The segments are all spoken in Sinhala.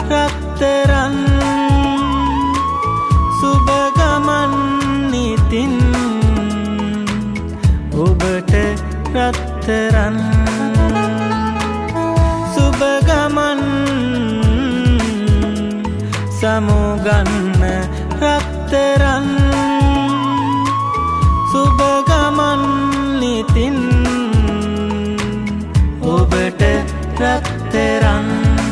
රත්තරන් සුබ ගමන් නිතින් ඔබට රත්තරන් සුබ ගමන් සමුගන්න රත්තරන් සුබ ගමන් නිතින් ඔබට රත්තරන්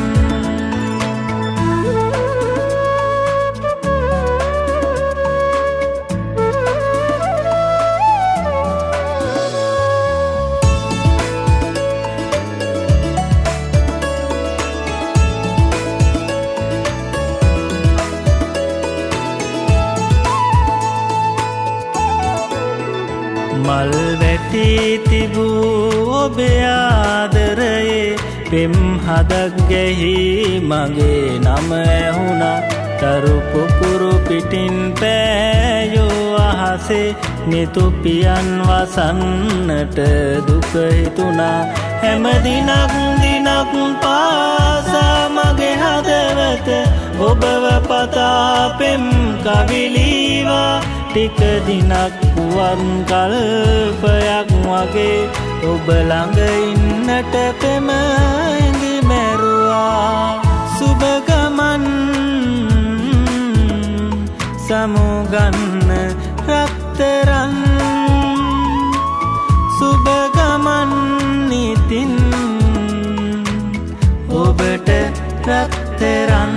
මල් වැටි තිබූ ඔබේ ආදරයේ පෙම් හදක් ගැහි මගේ නම ඇහුණා තරු පුපුරු පිටින් පෑයෝ අහසේ නිතුපියන් වසන්නට දුක හිතුණා හැම දිනක් පාසා මගේ හදවත ඔබව පතා පෙම් කවිලීවා ටික දිනක් වන් කල්පයක් වගේ ඔබ ළඟ ඉන්නට පෙම ඉඳි මැරුවා සුබ ගමන් සමුගන්න රත්තරන් සුබ ගමන් නිතින් ඔබට රත්තරන්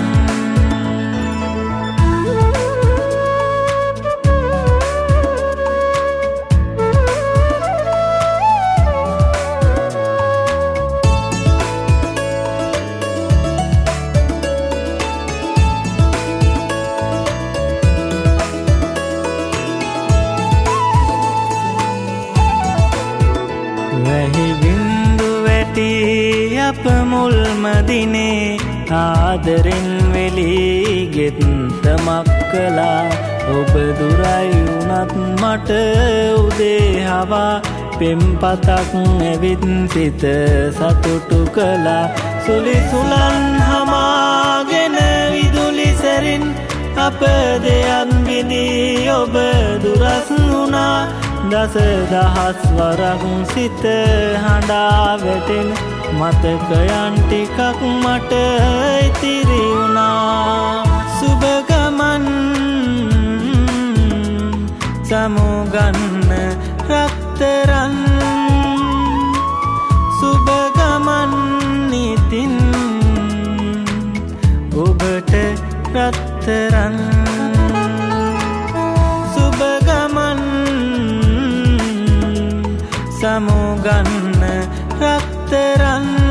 වැහි බින්දු වැටි අප මුල්ම දිනේ ආදරෙන් වෙලී ගෙත්තමක් කළා ඔබ දුරයි වුණත් මට උදේ හවා පෙම්පතක් ඇවිත් සිත සතුටු කළා සුලි සුලන් හමාගෙන විදුලි සැරින් අප දෙයන් බිඳී ඔබ දුරස් වුණා දස දහස් වරක් සිත හඬා වැටෙන මතකයන් ටිකක් මට ඉතිරි වුණා සුබ ගමන් සමුගන්න රත්තරන් සුබ ගමන් නිතින් ඔබට රත්තරන් සුබ ගමන් සමුගන්න රත්තරන්